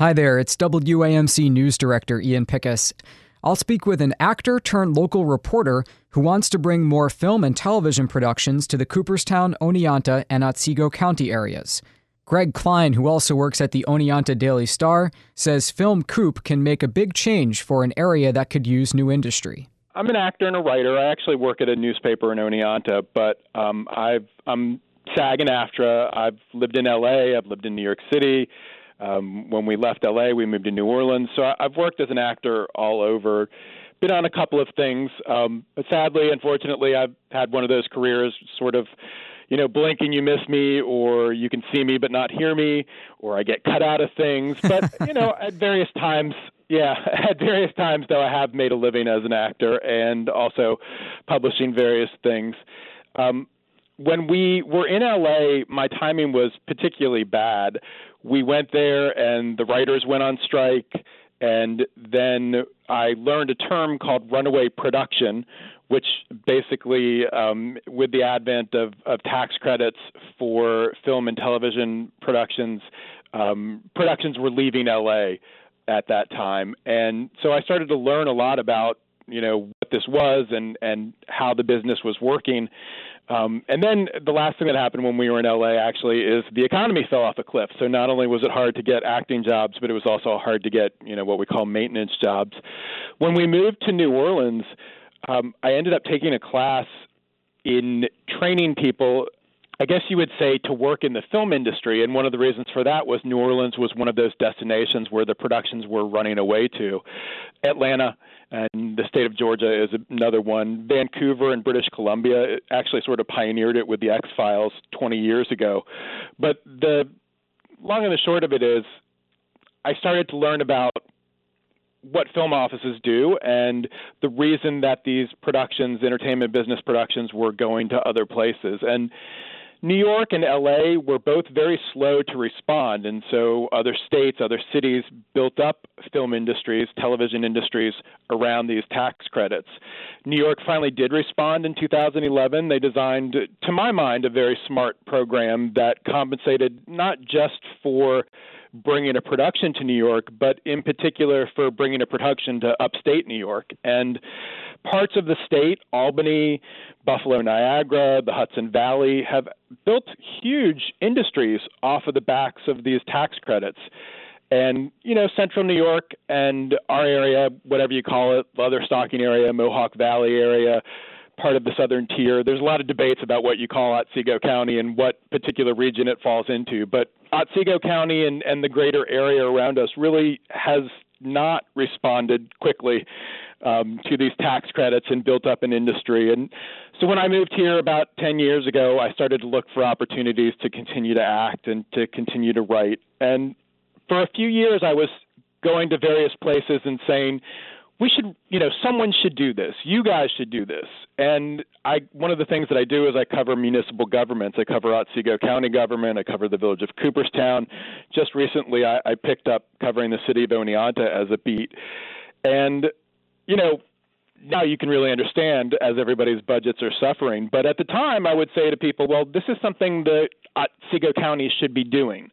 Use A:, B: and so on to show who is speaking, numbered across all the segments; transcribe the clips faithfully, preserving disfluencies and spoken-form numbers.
A: Hi there, it's W A M C News Director Ian Pickus. I'll speak with an actor turned local reporter who wants to bring more film and television productions to the Cooperstown, Oneonta, and Otsego County areas. Greg Klein, who also works at the Oneonta Daily Star, says Film Coop can make a big change for an area that could use new industry.
B: I'm an actor and a writer. I actually work at a newspaper in Oneonta, but um, I've, I'm SAG and AFTRA. I've lived in L A. I've lived in New York City. Um, when we left L A, we moved to New Orleans. So I, I've worked as an actor all over, been on a couple of things. Um, but sadly, unfortunately, I've had one of those careers sort of, you know, blink and you miss me, or you can see me but not hear me, or I get cut out of things. But, you know, at various times, yeah, at various times, though, I have made a living as an actor and also publishing various things. Um, when we were in L A, my timing was particularly bad. We went there and the writers went on strike, and then I learned a term called runaway production, which basically, um, with the advent of, of tax credits for film and television productions, um, productions were leaving L A at that time. And so I started to learn a lot about, you know, what this was and, and how the business was working. Um, and then the last thing that happened when we were in L A actually is the economy fell off a cliff. So not only was it hard to get acting jobs, but it was also hard to get, you know, what we call maintenance jobs. When we moved to New Orleans, um, I ended up taking a class in training people, I guess you would say, to work in the film industry. And one of the reasons for that was New Orleans was one of those destinations where the productions were running away to. Atlanta and the state of Georgia is another one. Vancouver and British Columbia actually sort of pioneered it with the X-Files twenty years ago. But the long and the short of it is I started to learn about what film offices do and the reason that these productions, entertainment business productions, were going to other places. And New York and L A were both very slow to respond, and so other states, other cities built up film industries, television industries around these tax credits. New York finally did respond in two thousand eleven. They designed, to my mind, a very smart program that compensated not just for bringing a production to New York, but in particular for bringing a production to upstate New York. And parts of the state, Albany, Buffalo, Niagara, the Hudson Valley, have built huge industries off of the backs of these tax credits. And, you know, central New York and our area, whatever you call it, Leatherstocking area, Mohawk Valley area, part of the southern tier, there's a lot of debates about what you call Otsego County and what particular region it falls into. But Otsego County and, and the greater area around us really has not responded quickly um, to these tax credits and built up an industry. And so when I moved here about ten years ago, I started to look for opportunities to continue to act and to continue to write. And for a few years, I was going to various places and saying, we should, you know, someone should do this. You guys should do this. And I, one of the things that I do is I cover municipal governments. I cover Otsego County government. I cover the village of Cooperstown. Just recently, I, I picked up covering the city of Oneonta as a beat. And, you know, now you can really understand as everybody's budgets are suffering. But at the time, I would say to people, well, this is something that Otsego County should be doing.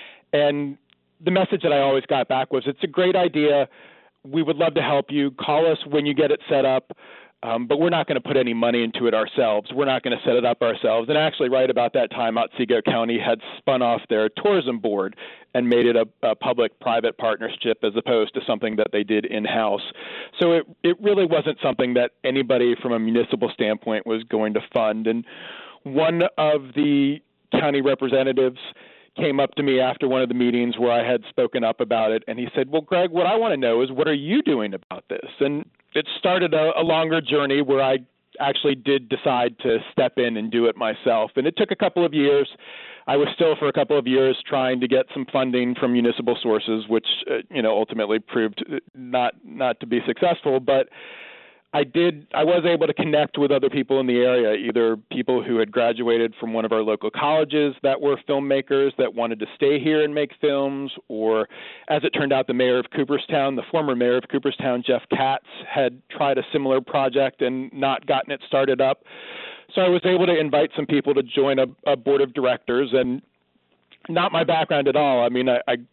B: And the message that I always got back was, it's a great idea. We would love to help you. Call us when you get it set up, um, but we're not going to put any money into it ourselves. We're not going to set it up ourselves. And actually, right about that time, Otsego County had spun off their tourism board and made it a, a public-private partnership as opposed to something that they did in-house. So it, it really wasn't something that anybody from a municipal standpoint was going to fund. And one of the county representatives came up to me after one of the meetings where I had spoken up about it, and he said, well, Greg, what I want to know is, what are you doing about this? And it started a, a longer journey where I actually did decide to step in and do it myself. And it took a couple of years. I was still for a couple of years trying to get some funding from municipal sources, which, uh, you know, ultimately proved not not to be successful. But I did. I was able to connect with other people in the area, either people who had graduated from one of our local colleges that were filmmakers that wanted to stay here and make films, or, as it turned out, the mayor of Cooperstown, the former mayor of Cooperstown, Jeff Katz, had tried a similar project and not gotten it started up. So I was able to invite some people to join a, a board of directors, and not my background at all. I mean, I, I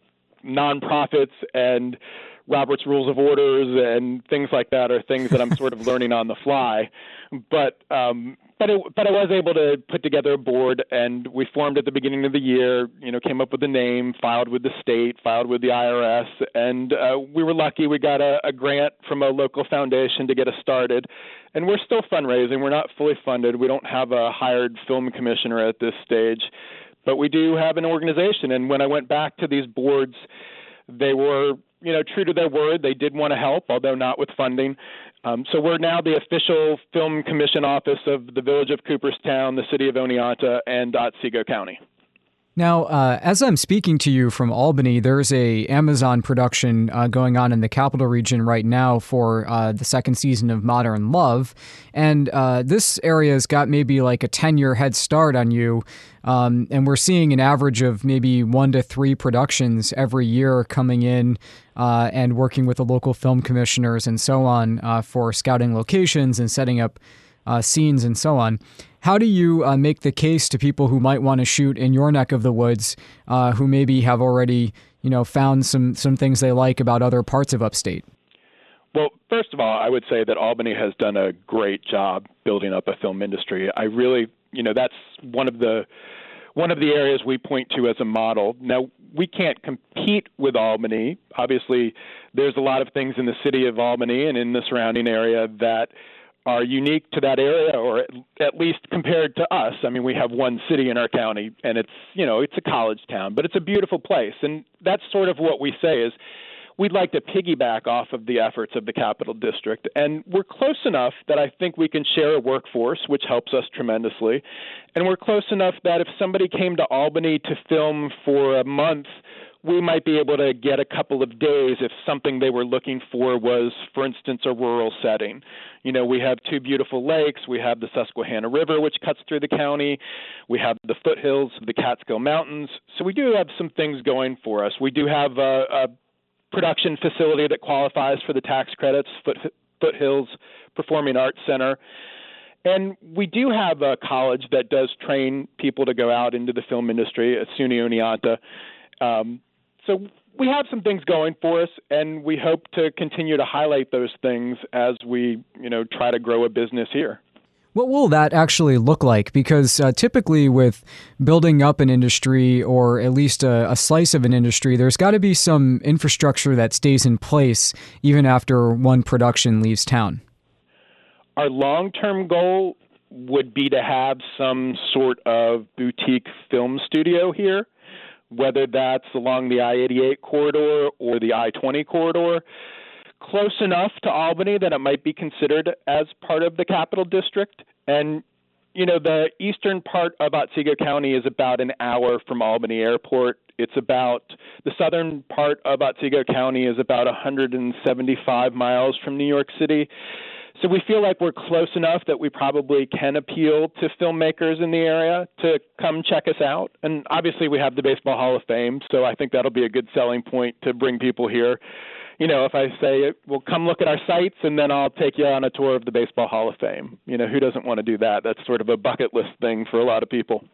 B: nonprofits and Robert's Rules of Orders and things like that are things that I'm sort of learning on the fly. But um, but it, but I was able to put together a board, and we formed at the beginning of the year. You know, came up with a name, filed with the state, filed with the I R S, and uh, we were lucky. We got a, a grant from a local foundation to get us started, and we're still fundraising. We're not fully funded. We don't have a hired film commissioner at this stage, but we do have an organization. And when I went back to these boards, they were, you know, true to their word. They did want to help, although not with funding. Um, so we're now the official film commission office of the Village of Cooperstown, the City of Oneonta, and Otsego County.
A: Now, uh, as I'm speaking to you from Albany, there's a Amazon production uh, going on in the Capital Region right now for uh, the second season of Modern Love, and uh, this area's got maybe like a ten-year head start on you, um, and we're seeing an average of maybe one to three productions every year coming in uh, and working with the local film commissioners and so on uh, for scouting locations and setting up uh, scenes and so on. How do you uh, make the case to people who might want to shoot in your neck of the woods, uh, who maybe have already, you know, found some some things they like about other parts of upstate?
B: Well, first of all, I would say that Albany has done a great job building up a film industry. I really, you know, that's one of the one of the areas we point to as a model. Now, we can't compete with Albany. Obviously, there's a lot of things in the city of Albany and in the surrounding area that are unique to that area, or at, at least compared to us. I mean, we have one city in our county, and it's, you know, it's a college town, but it's a beautiful place. And that's sort of what we say is we'd like to piggyback off of the efforts of the Capital District. And we're close enough that I think we can share a workforce, which helps us tremendously. And we're close enough that if somebody came to Albany to film for a month, we might be able to get a couple of days if something they were looking for was, for instance, a rural setting. You know, we have two beautiful lakes. We have the Susquehanna River, which cuts through the county. We have the foothills of the Catskill Mountains. So we do have some things going for us. We do have a, a production facility that qualifies for the tax credits, Foot, Foothills Performing Arts Center. And we do have a college that does train people to go out into the film industry at SUNY Oneonta. Um, So we have some things going for us, and we hope to continue to highlight those things as we, you know, try to grow a business here.
A: What will that actually look like? Because uh, typically with building up an industry, or at least a, a slice of an industry, there's got to be some infrastructure that stays in place even after one production leaves town.
B: Our long-term goal would be to have some sort of boutique film studio here, whether that's along the I eighty-eight corridor or the I twenty corridor, close enough to Albany that it might be considered as part of the Capital District. And, you know, the eastern part of Otsego County is about an hour from Albany Airport. It's about, the southern part of Otsego County is about one hundred seventy-five miles from New York City. So we feel like we're close enough that we probably can appeal to filmmakers in the area to come check us out. And obviously we have the Baseball Hall of Fame, so I think that'll be a good selling point to bring people here. You know, if I say, well, come look at our sites, and then I'll take you on a tour of the Baseball Hall of Fame. You know, who doesn't want to do that? That's sort of a bucket list thing for a lot of people.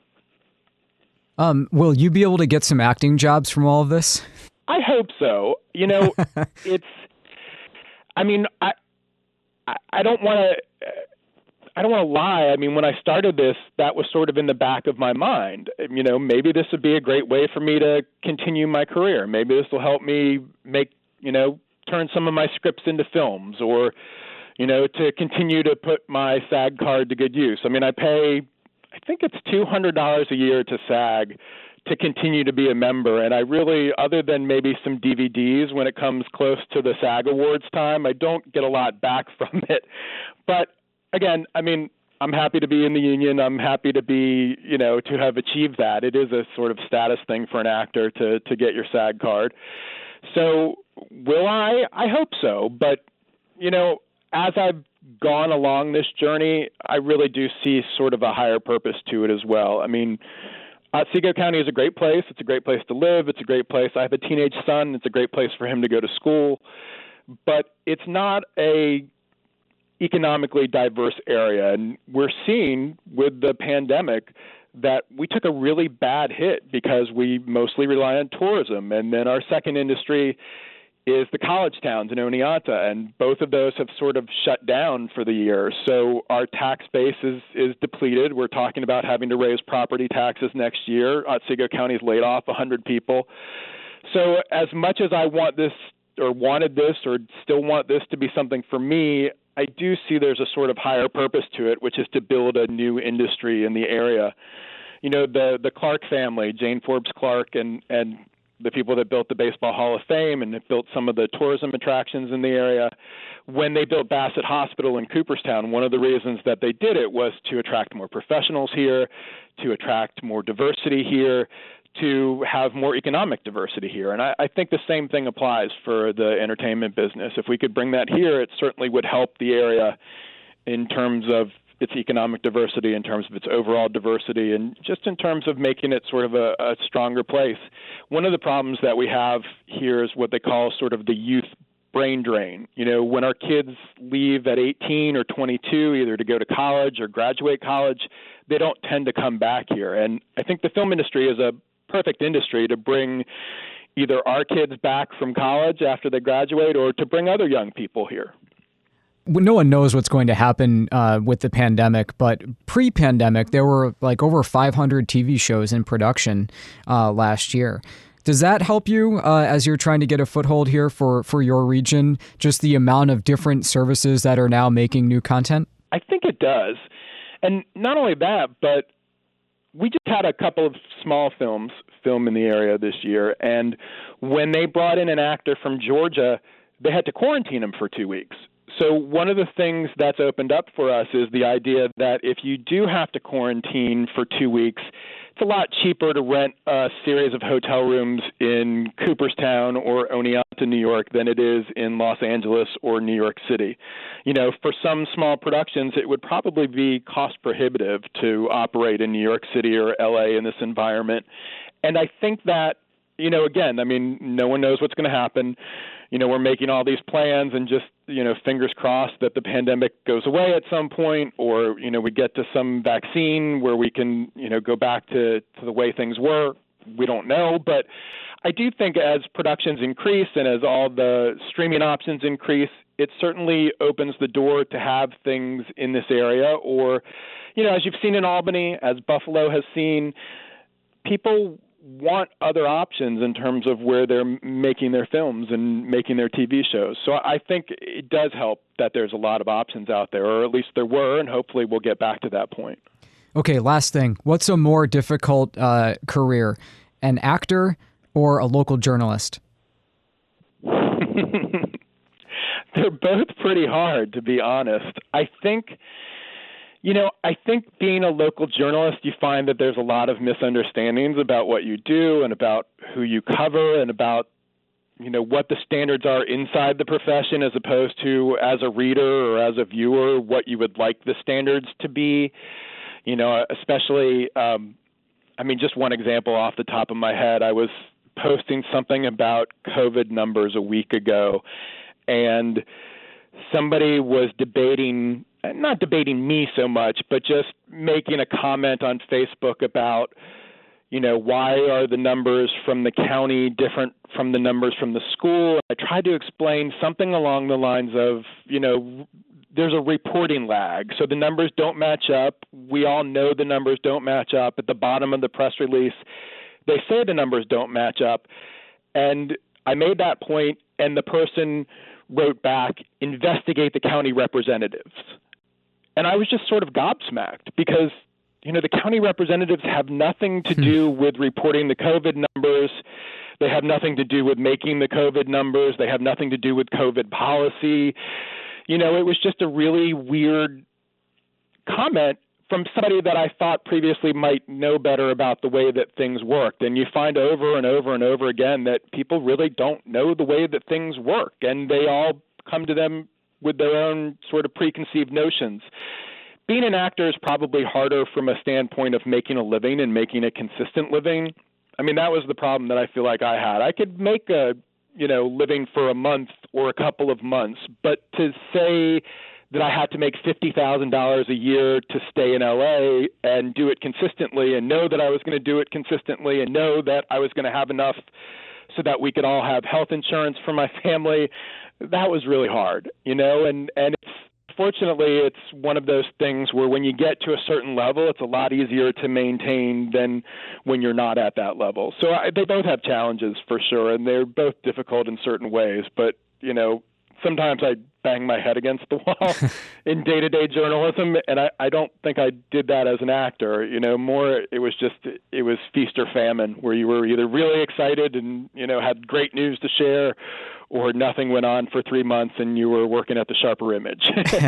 A: Um, will you be able to get some acting jobs from all of this?
B: I hope so. You know, it's, I mean, I, I don't want to. I don't want to lie. I mean, when I started this, that was sort of in the back of my mind. You know, maybe this would be a great way for me to continue my career. Maybe this will help me make, you know, turn some of my scripts into films, or, you know, to continue to put my SAG card to good use. I mean, I pay, I think it's two hundred dollars a year to SAG to continue to be a member. And I really, other than maybe some D V Ds when it comes close to the SAG Awards time, I don't get a lot back from it. But again, I mean, I'm happy to be in the union. I'm happy to be, you know, to have achieved that. It is a sort of status thing for an actor to, to get your SAG card. So will I? I hope so. But, you know, as I've gone along this journey, I really do see sort of a higher purpose to it as well. I mean, Otsego County is a great place. It's a great place to live. It's a great place. I have a teenage son. It's a great place for him to go to school. But it's not a economically diverse area. And we're seeing with the pandemic that we took a really bad hit because we mostly rely on tourism. And then our second industry is the college towns in Oneonta, and both of those have sort of shut down for the year. So our tax base is, is depleted. We're talking about having to raise property taxes next year. Otsego County's laid off one hundred people. So as much as I want this or wanted this or still want this to be something for me, I do see there's a sort of higher purpose to it, which is to build a new industry in the area. You know, the the Clark family, Jane Forbes Clark, and, and the people that built the Baseball Hall of Fame and that built some of the tourism attractions in the area, when they built Bassett Hospital in Cooperstown, one of the reasons that they did it was to attract more professionals here, to attract more diversity here, to have more economic diversity here. And I, I think the same thing applies for the entertainment business. If we could bring that here, it certainly would help the area in terms of its economic diversity, in terms of its overall diversity, and just in terms of making it sort of a, a stronger place. One of the problems that we have here is what they call sort of the youth brain drain. You know, when our kids leave at eighteen or twenty-two, either to go to college or graduate college, they don't tend to come back here. And I think the film industry is a perfect industry to bring either our kids back from college after they graduate or to bring other young people here.
A: No one knows what's going to happen uh, with the pandemic, but pre-pandemic, there were like over five hundred T V shows in production uh, last year. Does that help you uh, as you're trying to get a foothold here for, for your region, just the amount of different services that are now making new content?
B: I think it does. And not only that, but we just had a couple of small films film in the area this year, and when they brought in an actor from Georgia, they had to quarantine him for two weeks. So one of the things that's opened up for us is the idea that if you do have to quarantine for two weeks, it's a lot cheaper to rent a series of hotel rooms in Cooperstown or Oneonta, New York, than it is in Los Angeles or New York City. You know, for some small productions, it would probably be cost prohibitive to operate in New York City or L A in this environment. And I think that, you know, again, I mean, no one knows what's going to happen. You know, we're making all these plans and just, you know, fingers crossed that the pandemic goes away at some point, or, you know, we get to some vaccine where we can, you know, go back to, to the way things were. We don't know. But I do think as productions increase and as all the streaming options increase, it certainly opens the door to have things in this area. Or, you know, as you've seen in Albany, as Buffalo has seen, people want other options in terms of where they're making their films and making their T V shows. So I think it does help that there's a lot of options out there, or at least there were, and hopefully we'll get back to that point.
A: Okay, last thing. What's a more difficult uh, career, an actor or a local journalist?
B: They're both pretty hard, to be honest. I think... You know, I think being a local journalist, you find that there's a lot of misunderstandings about what you do and about who you cover and about, you know, what the standards are inside the profession as opposed to as a reader or as a viewer, what you would like the standards to be. You know, especially, um, I mean, just one example off the top of my head, I was posting something about COVID numbers a week ago, and somebody was debating not debating me so much, but just making a comment on Facebook about, you know, why are the numbers from the county different from the numbers from the school? I tried to explain something along the lines of, you know, there's a reporting lag. So the numbers don't match up. We all know the numbers don't match up. At the bottom of the press release, they say the numbers don't match up. And I made that point, and the person wrote back, investigate the county representatives. And I was just sort of gobsmacked because, you know, the county representatives have nothing to do with reporting the COVID numbers. They have nothing to do with making the COVID numbers. They have nothing to do with COVID policy. You know, it was just a really weird comment from somebody that I thought previously might know better about the way that things worked. And you find over and over and over again that people really don't know the way that things work, and they all come to them with their own sort of preconceived notions. Being an actor is probably harder from a standpoint of making a living and making a consistent living. I mean, that was the problem that I feel like I had. I could make a, you know, living for a month or a couple of months, but to say that I had to make fifty thousand dollars a year to stay in L A and do it consistently, and know that I was going to do it consistently, and know that I was going to have enough so that we could all have health insurance for my family. That was really hard, you know, and, and it's, fortunately, it's one of those things where when you get to a certain level, it's a lot easier to maintain than when you're not at that level. So I, they both have challenges for sure, and they're both difficult in certain ways. But, you know, sometimes I bang my head against the wall in day-to-day journalism, and I, I don't think I did that as an actor. You know, more it was just, it was feast or famine, where you were either really excited and, you know, had great news to share, or nothing went on for three months and you were working at the Sharper Image.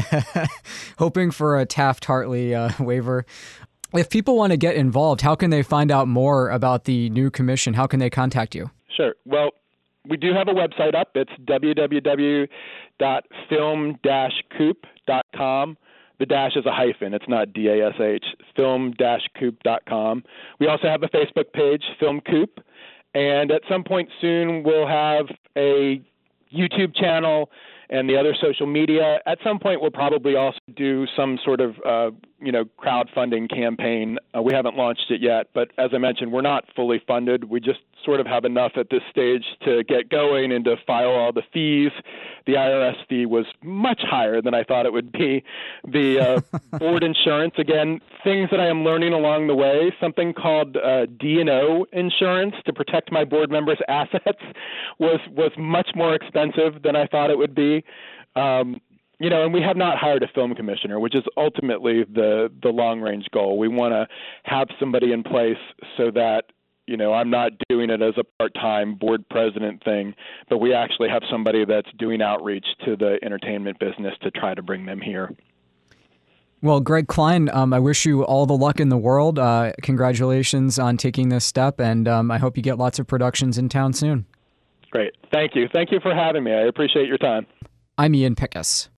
A: Hoping for a Taft-Hartley uh, waiver. If people want to get involved, how can they find out more about the new commission? How can they contact you?
B: Sure. Well, we do have a website up. It's w w w dot film dash coop dot com. The dash is a hyphen. It's not D A S H. film dash coop dot com. We also have a Facebook page, Film Coop. And at some point soon, we'll have a YouTube channel and the other social media. At some point, we'll probably also do some sort of, uh, you know, crowdfunding campaign. Uh, we haven't launched it yet, but as I mentioned, we're not fully funded. We just sort of have enough at this stage to get going and to file all the fees. The I R S fee was much higher than I thought it would be. The uh, board insurance, again, things that I am learning along the way, something called uh, D and O insurance to protect my board members' assets was, was much more expensive than I thought it would be. Um, you know, and we have not hired a film commissioner, which is ultimately the, the long-range goal. We want to have somebody in place so that, you know, I'm not doing it as a part-time board president thing, but we actually have somebody that's doing outreach to the entertainment business to try to bring them here.
A: Well, Greg Klein, um, I wish you all the luck in the world. Uh, congratulations on taking this step, and um, I hope you get lots of productions in town soon.
B: Great. Thank you. Thank you for having me. I appreciate your time.
A: I'm Ian Pickus.